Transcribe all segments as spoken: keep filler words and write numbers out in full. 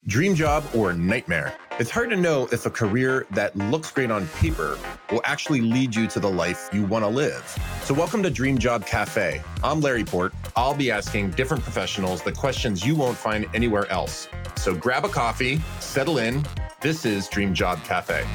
Dream job or nightmare? It's hard to know if a career that looks great on paper will actually lead you to the life you want to live. So welcome to Dream Job Cafe. I'm Larry Port. I'll be asking different professionals the questions you won't find anywhere else. So grab a coffee, settle in. This is Dream Job Cafe.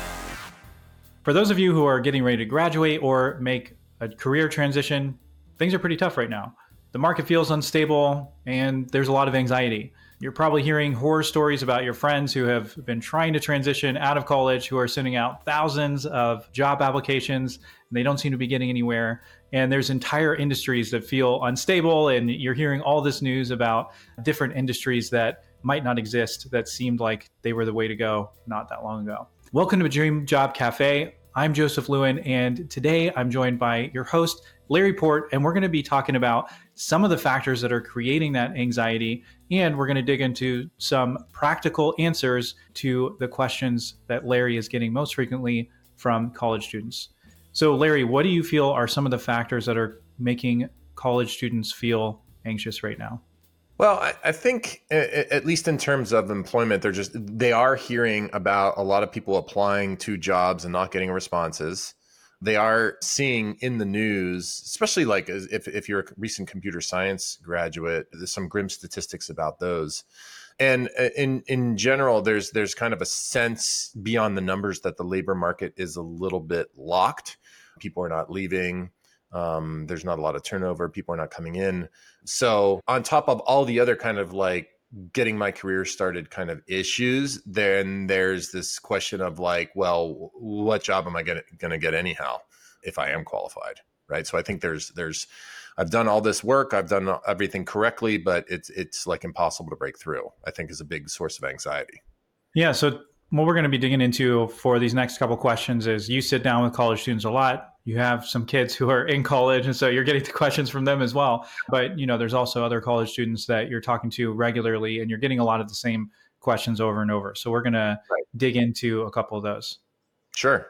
For those of you who are getting ready to graduate or make a career transition, things are pretty tough right now. The market feels unstable and there's a lot of anxiety. You're probably hearing horror stories about your friends who have been trying to transition out of college, who are sending out thousands of job applications, and they don't seem to be getting anywhere. And there's entire industries that feel unstable, and you're hearing all this news about different industries that might not exist that seemed like they were the way to go not that long ago. Welcome to Dream Job Cafe. I'm Joseph Lewin, and today I'm joined by your host, Larry Port, and we're going to be talking about some of the factors that are creating that anxiety, and we're going to dig into some practical answers to the questions that Larry is getting most frequently from college students. So, Larry, what do you feel are some of the factors that are making college students feel anxious right now? Well, I, I think at least in terms of employment, they're just they are hearing about a lot of people applying to jobs and not getting responses. They are seeing in the news, especially like if, if you're a recent computer science graduate, there's some grim statistics about those. And in in general, there's there's kind of a sense beyond the numbers that the labor market is a little bit locked. People are not leaving. Um, there's not a lot of turnover. People are not coming in. So on top of all the other kind of like getting my career started kind of issues, then there's this question of like, well, what job am I going to get anyhow if I am qualified, right? So I think there's there's I've done all this work, I've done everything correctly, but it's it's like impossible to break through, I think is a big source of anxiety. Yeah, so what we're going to be digging into for these next couple questions is you sit down with college students a lot. You have some kids who are in college, and so you're getting the questions from them as well. But, you know, there's also other college students that you're talking to regularly, and you're getting a lot of the same questions over and over. So we're going to right. dig into a couple of those. Sure.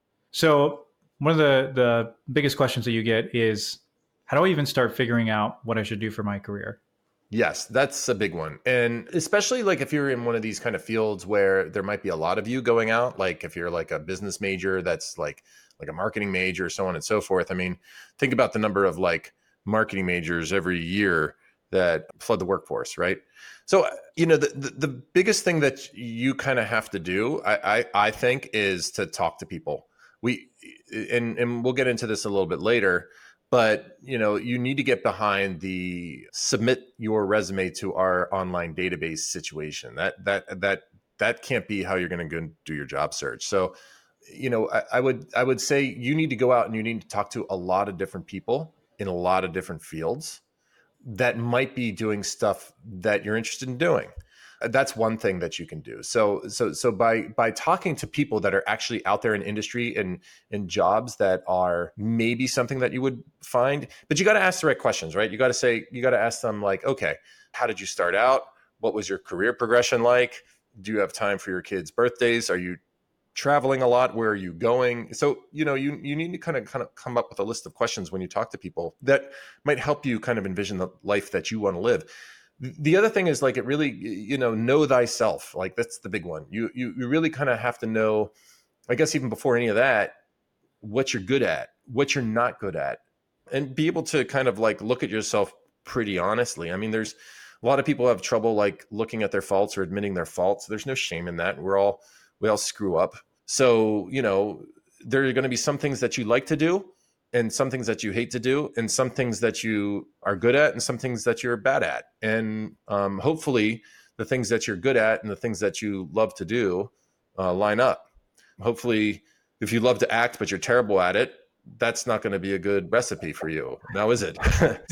So one of the, the biggest questions that you get is, how do I even start figuring out what I should do for my career? Yes, that's a big one. And especially like if you're in one of these kind of fields where there might be a lot of you going out, like if you're like a business major, that's like like a marketing major, so on and so forth. I mean, think about the number of like marketing majors every year that flood the workforce, right? So, you know, the the, the biggest thing that you kind of have to do, I, I I think, is to talk to people. We and and we'll get into this a little bit later. But, you know, you need to get behind the submit your resume to our online database situation. That that that that can't be how you're going to go do your job search. So, you know, I, I would I would say you need to go out and you need to talk to a lot of different people in a lot of different fields that might be doing stuff that you're interested in doing. That's one thing that you can do. So, so, so by by talking to people that are actually out there in industry and in jobs that are maybe something that you would find, but you got to ask the right questions, right? You got to say, you got to ask them like, okay, how did you start out? What was your career progression like? Do you have time for your kids' birthdays? Are you traveling a lot? Where are you going? So, you know, you you need to kind of kind of come up with a list of questions when you talk to people that might help you kind of envision the life that you want to live. The other thing is like, it really, you know, know thyself. Like that's the big one. You, you, you really kind of have to know, I guess, even before any of that, what you're good at, what you're not good at, and be able to kind of like look at yourself pretty honestly. I mean, there's a lot of people have trouble like looking at their faults or admitting their faults. There's no shame in that. We're all, we all screw up. So, you know, there are going to be some things that you like to do and some things that you hate to do, and some things that you are good at, and some things that you're bad at. And um, hopefully the things that you're good at and the things that you love to do uh, line up. Hopefully, if you love to act, but you're terrible at it, that's not going to be a good recipe for you. Now, is it?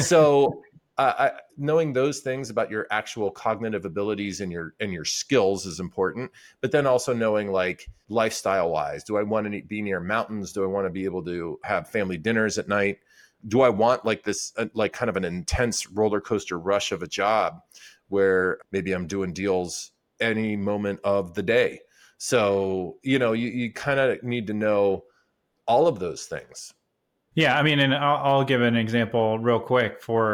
So uh, I, knowing those things about your actual cognitive abilities and your and your skills is important. But then also knowing like lifestyle wise, do I want to be near mountains? Do I want to be able to have family dinners at night? Do I want like this, uh, like kind of an intense roller coaster rush of a job where maybe I'm doing deals any moment of the day? So, you know, you, you kind of need to know all of those things. Yeah, I mean, and I'll, I'll give an example real quick for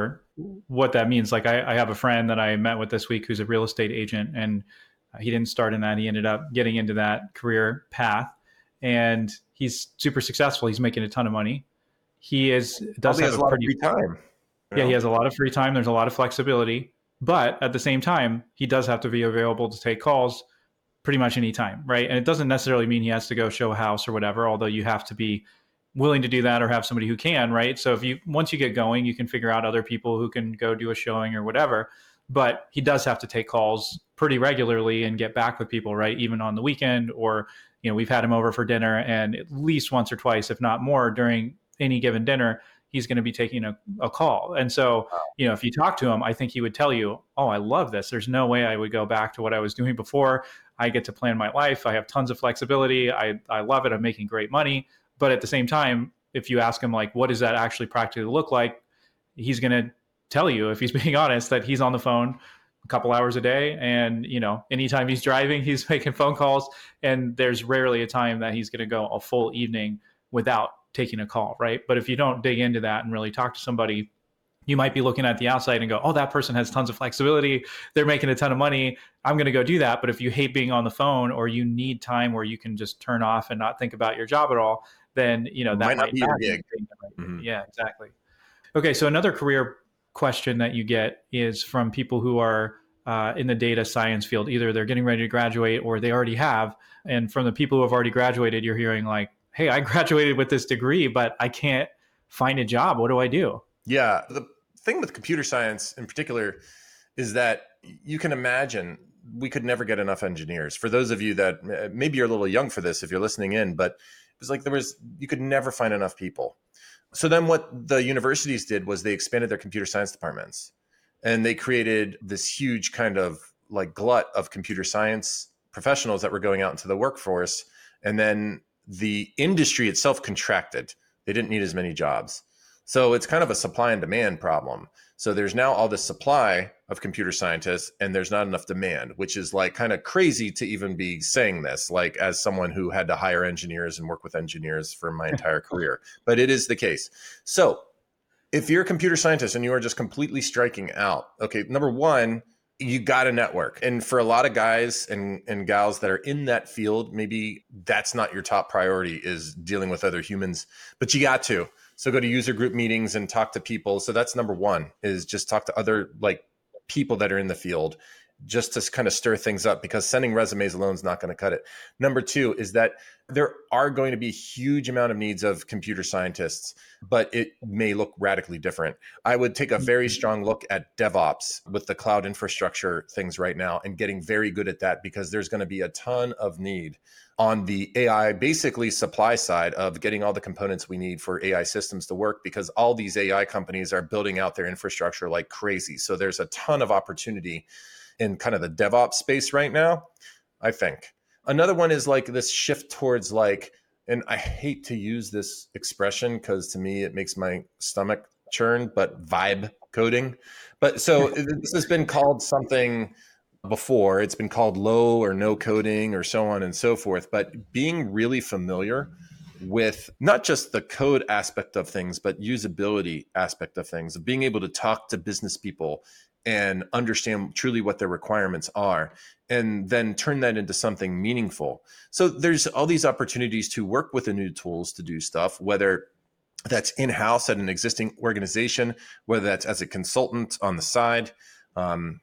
what that means. Like I, I have a friend that I met with this week who's a real estate agent, and he didn't start in that. He ended up getting into that career path, and he's super successful. He's making a ton of money. He is does Probably have has a a lot of pretty free time. you yeah, he know? has a lot of free time. There's a lot of flexibility, but at the same time, he does have to be available to take calls pretty much any time, right? And it doesn't necessarily mean he has to go show a house or whatever, although you have to be willing to do that or have somebody who can, right? So if you once you get going, you can figure out other people who can go do a showing or whatever. But he does have to take calls pretty regularly and get back with people, right? Even on the weekend, or you know, we've had him over for dinner, and at least once or twice, if not more, during any given dinner, he's going to be taking a, a call. And so, you know, if you talk to him, I think he would tell you, oh, I love this. There's no way I would go back to what I was doing before. I get to plan my life. I have tons of flexibility. I, I love it. I'm making great money. But at the same time, if you ask him, like, what does that actually practically look like? He's going to tell you, if he's being honest, that he's on the phone a couple hours a day. And, you know, anytime he's driving, he's making phone calls. And there's rarely a time that he's going to go a full evening without taking a call, right? But if you don't dig into that and really talk to somebody, you might be looking at the outside and go, oh, that person has tons of flexibility. They're making a ton of money. I'm going to go do that. But if you hate being on the phone, or you need time where you can just turn off and not think about your job at all, then, you know, that Might not might be not your be gig. the thing that might be. Mhm. Yeah, exactly. Okay. So another career question that you get is from people who are uh, in the data science field. Either they're getting ready to graduate or they already have. And from the people who have already graduated, you're hearing like, hey, I graduated with this degree, but I can't find a job. What do I do? Yeah. The thing with computer science in particular is that you can imagine we could never get enough engineers. For those of you that maybe you're a little young for this, if you're listening in, but it was like there was, you could never find enough people. So then what the universities did was they expanded their computer science departments, and they created this huge kind of like glut of computer science professionals that were going out into the workforce. And then the industry itself contracted. They didn't need as many jobs. So it's kind of a supply and demand problem. So there's now all this supply of computer scientists, and there's not enough demand, which is like kind of crazy to even be saying this, like as someone who had to hire engineers and work with engineers for my entire career. But it is the case. So if you're a computer scientist and you are just completely striking out, okay, number one, you got to network. And for a lot of guys and, and gals that are in that field, maybe that's not your top priority, is dealing with other humans, but you got to. So go to user group meetings and talk to people. So that's number one, is just talk to other like people that are in the field, just to kind of stir things up, because sending resumes alone is not going to cut it. Number two is that there are going to be a huge amount of needs of computer scientists, but it may look radically different. I would take a very strong look at DevOps with the cloud infrastructure things right now, and getting very good at that, because there's going to be a ton of need on the A I, basically supply side of getting all the components we need for A I systems to work, because all these A I companies are building out their infrastructure like crazy. So there's a ton of opportunity in kind of the DevOps space right now, I think. Another one is like this shift towards like, and I hate to use this expression because to me it makes my stomach churn, but vibe coding. But so this has been called something before. It's been called low or no coding or so on and so forth. But being really familiar with not just the code aspect of things, but usability aspect of things, of being able to talk to business people and understand truly what their requirements are, and then turn that into something meaningful. So there's all these opportunities to work with the new tools to do stuff, whether that's in-house at an existing organization, whether that's as a consultant on the side, um,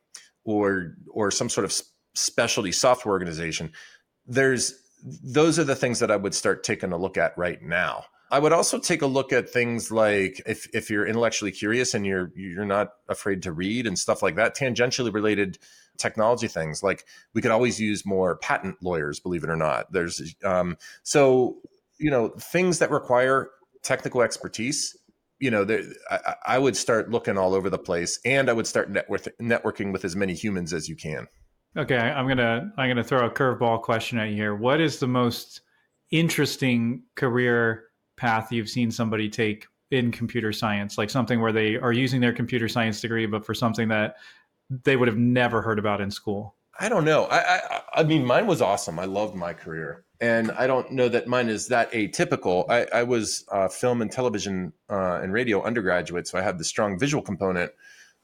or or some sort of specialty software organization. There's those are the things that I would start taking a look at right now. I would also take a look at things like if if you're intellectually curious and you're you're not afraid to read and stuff like that, tangentially related technology things. Like we could always use more patent lawyers, believe it or not. There's um, so you know things that require technical expertise. You know, there, I, I would start looking all over the place, and I would start network, networking with as many humans as you can. Okay, I'm gonna I'm gonna throw a curveball question at you here. What is the most interesting career path you've seen somebody take in computer science? Like something where they are using their computer science degree, but for something that they would have never heard about in school? I don't know. I, I I mean, mine was awesome. I loved my career, and I don't know that mine is that atypical. I, I was uh, film and television uh, and radio undergraduate, so I had the strong visual component.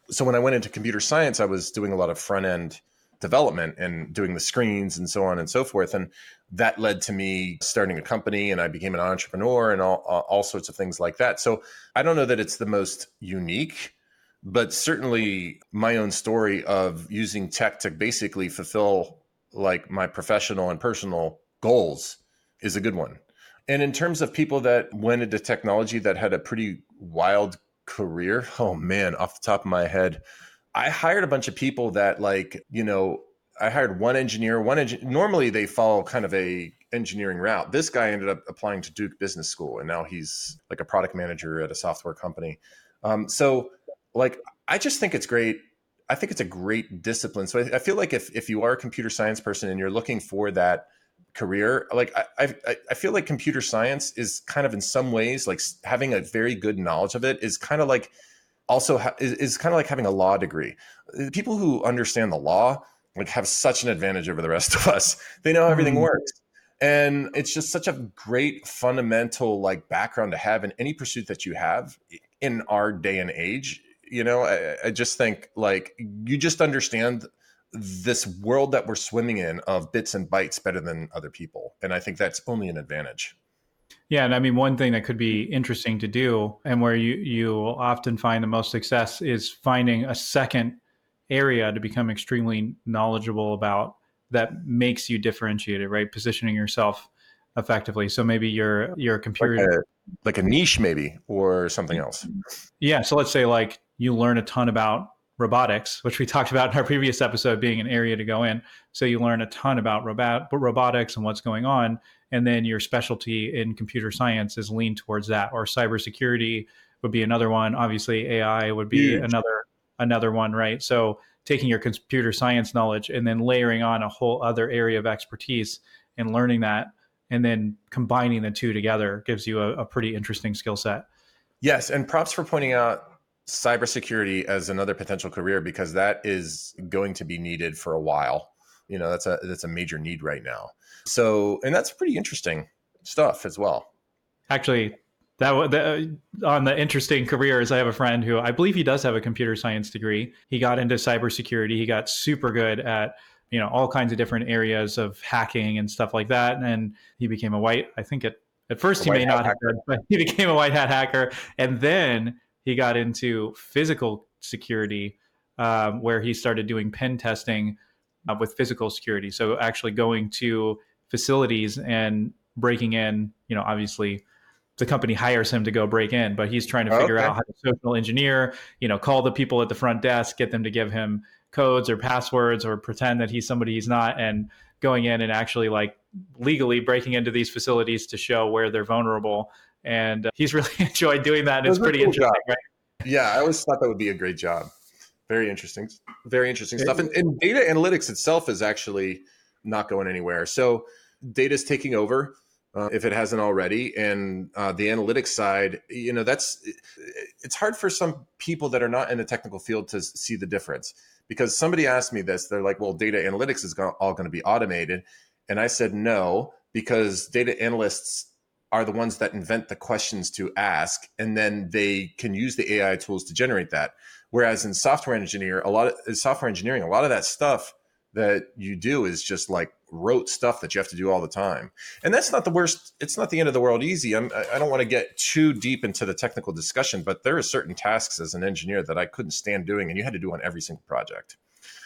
So when I went into computer science, I was doing a lot of front end development and doing the screens and so on and so forth. And that led to me starting a company, and I became an entrepreneur and all, all sorts of things like that. So I don't know that it's the most unique, but certainly my own story of using tech to basically fulfill like my professional and personal goals is a good one. And in terms of people that went into technology that had a pretty wild career, oh man, off the top of my head, I hired a bunch of people that like, you know, I hired one engineer, one engin- normally they follow kind of a engineering route. This guy ended up applying to Duke Business School, and now he's like a product manager at a software company. Um, so like, I just think it's great. I think it's a great discipline. So I, I feel like if, if you are a computer science person and you're looking for that career, like I, I, I feel like computer science is kind of in some ways, like having a very good knowledge of it is kind of like also ha- is, is kind of like having a law degree. People who understand the law like have such an advantage over the rest of us. They know how everything Mm. works. And it's just such a great fundamental like background to have in any pursuit that you have in our day and age. You know, I, I just think like you just understand this world that we're swimming in of bits and bytes better than other people. And I think that's only an advantage. Yeah, and I mean, one thing that could be interesting to do, and where you you will often find the most success, is finding a second area to become extremely knowledgeable about that makes you differentiated, right? Positioning yourself effectively. So maybe you're you're a computer. Like a, like a niche maybe, or something else. Yeah. So let's say like you learn a ton about robotics, which we talked about in our previous episode being an area to go in. So you learn a ton about robot robotics and what's going on. And then your specialty in computer science is leaned towards that, or cybersecurity would be another one. Obviously, A I would be Huge. another another one, right? So taking your computer science knowledge and then layering on a whole other area of expertise and learning that, and then combining the two together gives you a, a pretty interesting skill set. Yes, and props for pointing out cybersecurity as another potential career, because that is going to be needed for a while. You know, that's a that's a major need right now. So, and that's pretty interesting stuff as well. Actually, that, that on the interesting careers, I have a friend who I believe he does have a computer science degree. He got into cybersecurity. He got super good at, you know, all kinds of different areas of hacking and stuff like that. And he became a white, I think at, at first he may not have been, but he became a white hat hacker. And then he got into physical security, um, where he started doing pen testing uh, with physical security. So actually going to facilities and breaking in, you know, obviously the company hires him to go break in, but he's trying to figure Okay. out how to social engineer, you know, call the people at the front desk, get them to give him codes or passwords or pretend that he's somebody he's not, and going in and actually like legally breaking into these facilities to show where they're vulnerable. And uh, he's really enjoyed doing that. And it's pretty cool interesting, job. right? Yeah, I always thought that would be a great job. Very interesting. Very interesting stuff. And, and data analytics itself is actually not going anywhere. So data is taking over. Uh, if it hasn't already. And uh, the analytics side, you know, that's, it's hard for some people that are not in the technical field to see the difference, because somebody asked me this. They're like, well, data analytics is go- all going to be automated. And I said, no, because data analysts are the ones that invent the questions to ask, and then they can use the A I tools to generate that. Whereas in software engineer, a lot of in software engineering, a lot of that stuff that you do is just like rote stuff that you have to do all the time. And that's not the worst. It's not the end of the world easy. I'm, I don't want to get too deep into the technical discussion, but there are certain tasks as an engineer that I couldn't stand doing, and you had to do on every single project.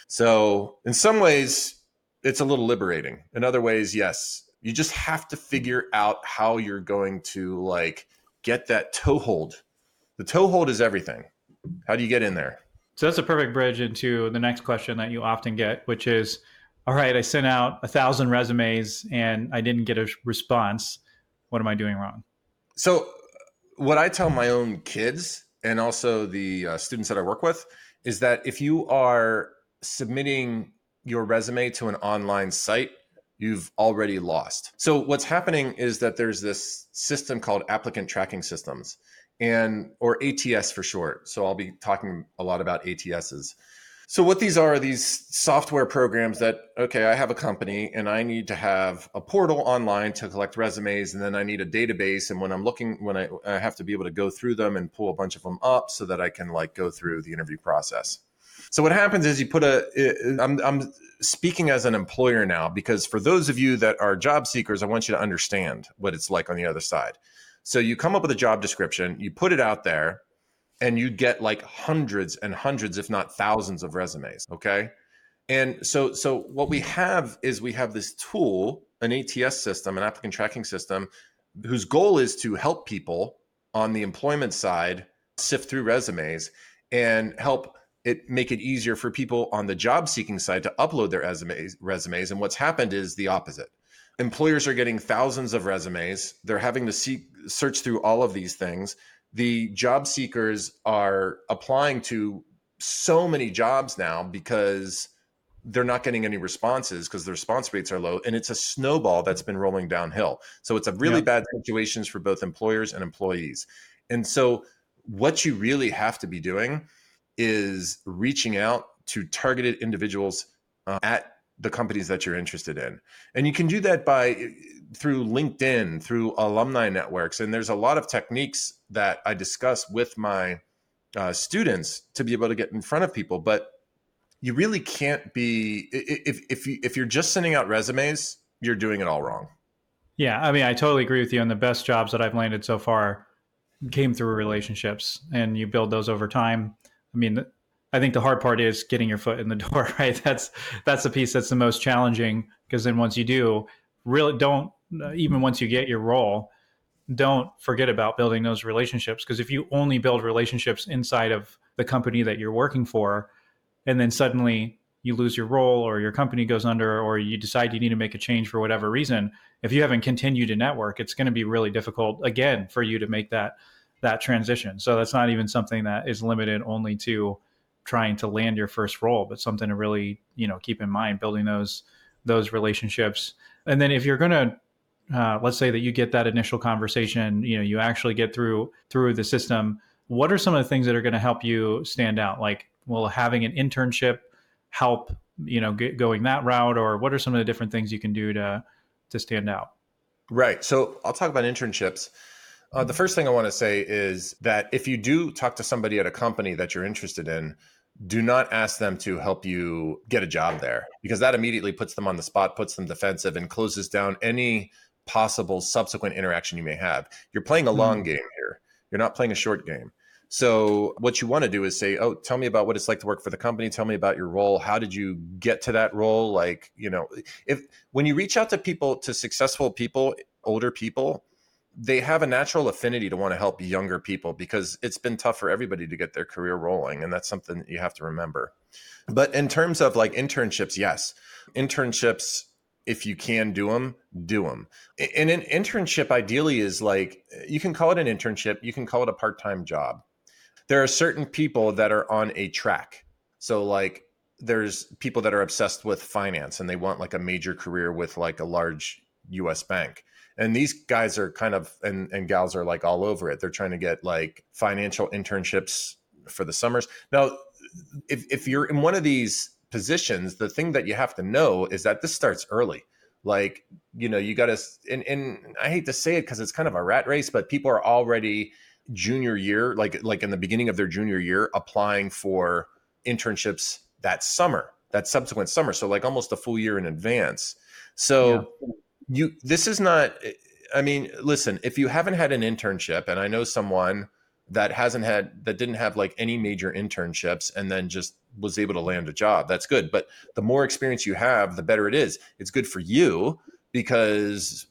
So in some ways, it's a little liberating. In other ways, yes, you just have to figure out how you're going to like get that toehold. The toehold is everything. How do you get in there? So that's a perfect bridge into the next question that you often get, which is, all right, I sent out a thousand resumes and I didn't get a response. What am I doing wrong? So what I tell my own kids and also the uh, students that I work with is that if you are submitting your resume to an online site, you've already lost. So what's happening is that there's this system called applicant tracking systems, and or A T S for short. So I'll be talking a lot about A T Ss. So what these are, are these software programs that, okay, I have a company and I need to have a portal online to collect resumes. And then I need a database. And when I'm looking, when I, I have to be able to go through them and pull a bunch of them up so that I can like go through the interview process. So what happens is you put a, I'm, I'm speaking as an employer now, because for those of you that are job seekers, I want you to understand what it's like on the other side. So you come up with a job description, you put it out there, and you get like hundreds and hundreds, if not thousands of resumes. Okay. And so, so what we have is we have this tool, an A T S system, an applicant tracking system, whose goal is to help people on the employment side sift through resumes and help it make it easier for people on the job seeking side to upload their resumes, resumes. And what's happened is the opposite. Employers are getting thousands of resumes. They're having to seek, search through all of these things. The job seekers are applying to so many jobs now because they're not getting any responses because the response rates are low. And it's a snowball that's been rolling downhill. So it's a really yeah. bad situations for both employers and employees. And so what you really have to be doing is reaching out to targeted individuals uh, at the companies that you're interested in. And you can do that by through LinkedIn, through alumni networks. And there's a lot of techniques that I discuss with my uh, students to be able to get in front of people. But you really can't be, if, if, you, if you're just sending out resumes, you're doing it all wrong. Yeah. I mean, I totally agree with you. And the best jobs that I've landed so far came through relationships, and you build those over time. I mean, I think the hard part is getting your foot in the door, right? That's that's the piece that's the most challenging, because then once you do, really don't, even once you get your role, don't forget about building those relationships. Because if you only build relationships inside of the company that you're working for, and then suddenly you lose your role or your company goes under, or you decide you need to make a change for whatever reason, if you haven't continued to network, it's going to be really difficult again for you to make that that transition. So that's not even something that is limited only to trying to land your first role, but something to really, you know, keep in mind, building those those relationships. And then if you're going to, uh, let's say that you get that initial conversation, you know, you actually get through through the system. What are some of the things that are going to help you stand out? Like, will having an internship help, you know, get going that route, or what are some of the different things you can do to to stand out? Right. So I'll talk about internships. Uh, the first thing I want to say is that if you do talk to somebody at a company that you're interested in, do not ask them to help you get a job there, because that immediately puts them on the spot, puts them defensive, and closes down any possible subsequent interaction you may have. You're playing a long mm. game here. You're not playing a short game. So what you want to do is say, oh, tell me about what it's like to work for the company. Tell me about your role. How did you get to that role? Like, you know, if when you reach out to people, to successful people, older people, they have a natural affinity to want to help younger people, because it's been tough for everybody to get their career rolling. And that's something that you have to remember. But in terms of like internships, yes, internships, if you can do them, do them. And an internship ideally is like, you can call it an internship. You can call it a part-time job. There are certain people that are on a track. So like there's people that are obsessed with finance and they want like a major career with like a large U S bank. And these guys are kind of, and, and gals are like all over it. They're trying to get like financial internships for the summers. Now, if, if you're in one of these positions, the thing that you have to know is that this starts early. Like, you know, you got to, and, and I hate to say it because it's kind of a rat race, but people are already junior year, like, like in the beginning of their junior year, applying for internships that summer, that subsequent summer. So like almost a full year in advance. So yeah. you, this is not, I mean, listen, if you haven't had an internship, and I know someone that hasn't had, that didn't have like any major internships and then just was able to land a job, that's good. But the more experience you have, the better it is. It's good for you because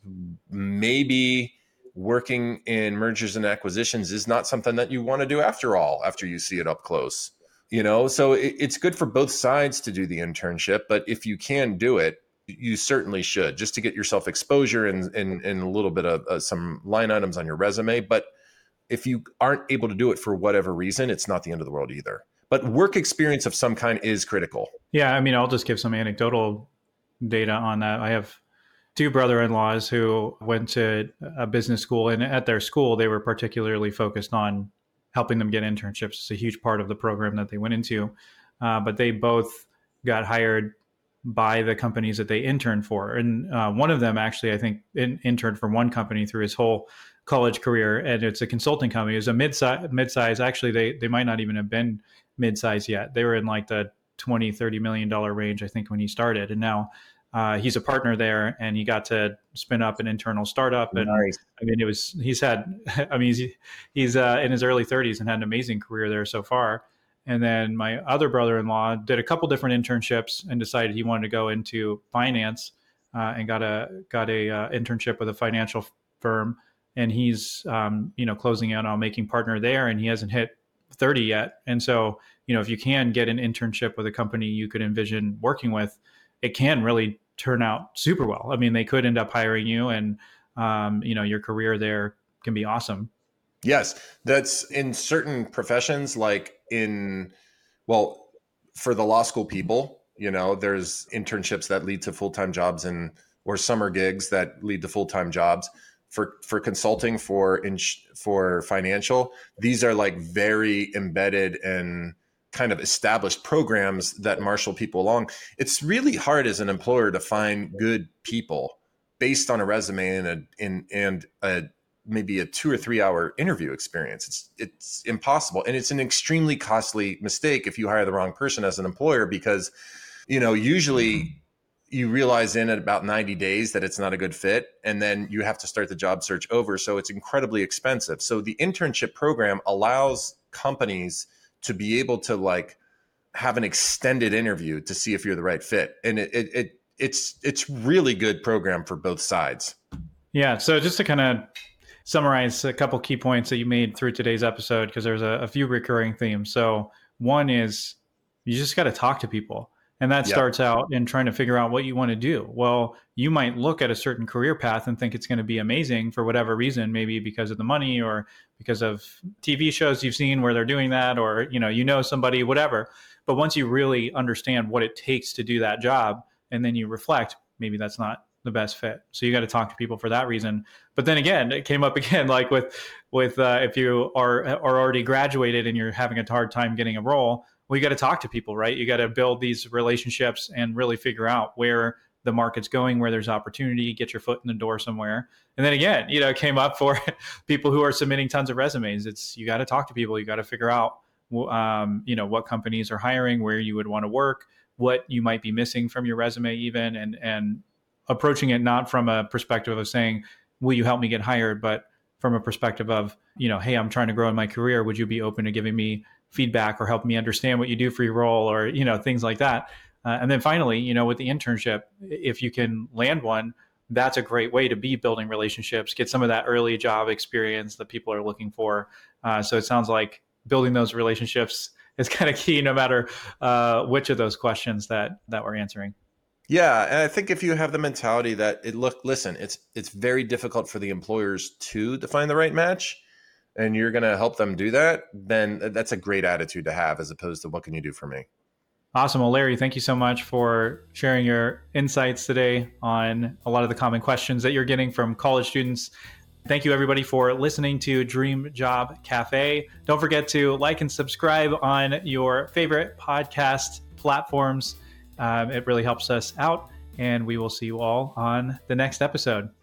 maybe working in mergers and acquisitions is not something that you want to do after all, after you see it up close, you know? So it, it's good for both sides to do the internship, but if you can do it, you certainly should, just to get yourself exposure and, and, and a little bit of uh, some line items on your resume. But if you aren't able to do it for whatever reason, it's not the end of the world either. But work experience of some kind is critical. Yeah. I mean, I'll just give some anecdotal data on that. I have two brother-in-laws who went to a business school, and at their school, they were particularly focused on helping them get internships. It's a huge part of the program that they went into. uh, but they both got hired by the companies that they interned for. And uh, one of them actually, I think, in, interned for one company through his whole college career, and it's a consulting company. It was a mid-size, mid-size. Actually, they they might not even have been mid-size yet. They were in like the twenty, thirty million dollar range, I think, when he started. And now uh, he's a partner there, and he got to spin up an internal startup. And nice. I mean, it was, he's had, I mean, he's, he's uh, in his early thirties and had an amazing career there so far. And then my other brother-in-law did a couple different internships and decided he wanted to go into finance uh, and got a got a uh, internship with a financial firm. And he's um, you know closing in on making partner there, and he hasn't hit thirty yet. And so you know if you can get an internship with a company you could envision working with, it can really turn out super well. I mean, they could end up hiring you, and um, you know your career there can be awesome. Yes, that's in certain professions, like in, well, for the law school people, you know, there's internships that lead to full-time jobs and or summer gigs that lead to full-time jobs. For for consulting, for in, for financial, these are like very embedded and kind of established programs that marshal people along. It's really hard as an employer to find good people based on a resume and a in and a maybe a two or three hour interview experience. It's it's impossible. And it's an extremely costly mistake if you hire the wrong person as an employer, because, you know, usually you realize in about ninety days that it's not a good fit. And then you have to start the job search over. So it's incredibly expensive. So the internship program allows companies to be able to like have an extended interview to see if you're the right fit. And it, it, it it's, it's really good program for both sides. Yeah. So just to kind of summarize a couple key points that you made through today's episode, because there's a, a few recurring themes. So one is you just got to talk to people. And that starts yep. out in trying to figure out what you want to do. Well, you might look at a certain career path and think it's going to be amazing for whatever reason, maybe because of the money or because of T V shows you've seen where they're doing that, or, you know, you know, somebody, whatever. But once you really understand what it takes to do that job, and then you reflect, maybe that's not the best fit. So you got to talk to people for that reason. But then again, it came up again, like with, with uh, if you are, are already graduated and you're having a hard time getting a role, well, you got to talk to people, right? You got to build these relationships and really figure out where the market's going, where there's opportunity, get your foot in the door somewhere. And then again, you know, it came up for people who are submitting tons of resumes. It's, you got to talk to people. You got to figure out, um, you know, what companies are hiring, where you would want to work, what you might be missing from your resume even, and, and approaching it not from a perspective of saying, will you help me get hired? But from a perspective of, you know, hey, I'm trying to grow in my career. Would you be open to giving me feedback or help me understand what you do for your role, or, you know, things like that. Uh, and then finally, you know, with the internship, if you can land one, that's a great way to be building relationships, get some of that early job experience that people are looking for. Uh, so it sounds like building those relationships is kind of key, no matter uh, which of those questions that, that we're answering. Yeah. And I think if you have the mentality that it look, listen, it's, it's very difficult for the employers to define the right match, and you're going to help them do that, then that's a great attitude to have, as opposed to what can you do for me? Awesome. Well, Larry, thank you so much for sharing your insights today on a lot of the common questions that you're getting from college students. Thank you, everybody, for listening to Dream Job Cafe. Don't forget to like and subscribe on your favorite podcast platforms. Um, it really helps us out, and we will see you all on the next episode.